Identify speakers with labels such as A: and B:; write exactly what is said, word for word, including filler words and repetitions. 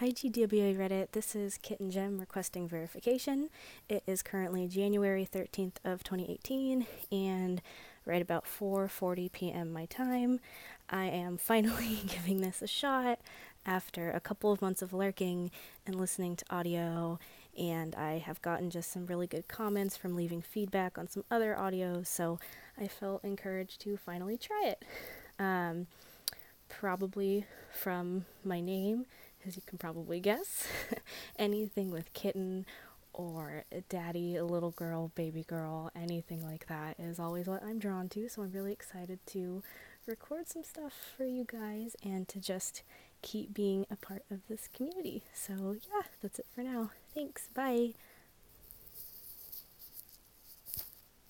A: Hi G W A Reddit, this is Kitten Gem requesting verification. It is currently January thirteenth of twenty eighteen and right about four forty p m my time. I am finally giving this a shot after a couple of months of lurking and listening to audio, and I have gotten just some really good comments from leaving feedback on some other audios, so I felt encouraged to finally try it. Um, probably from my name, as you can probably guess. Anything with kitten or a daddy, a little girl, baby girl, anything like that is always what I'm drawn to, so I'm really excited to record some stuff for you guys and to just keep being a part of this community. So yeah, that's it for now. Thanks, bye!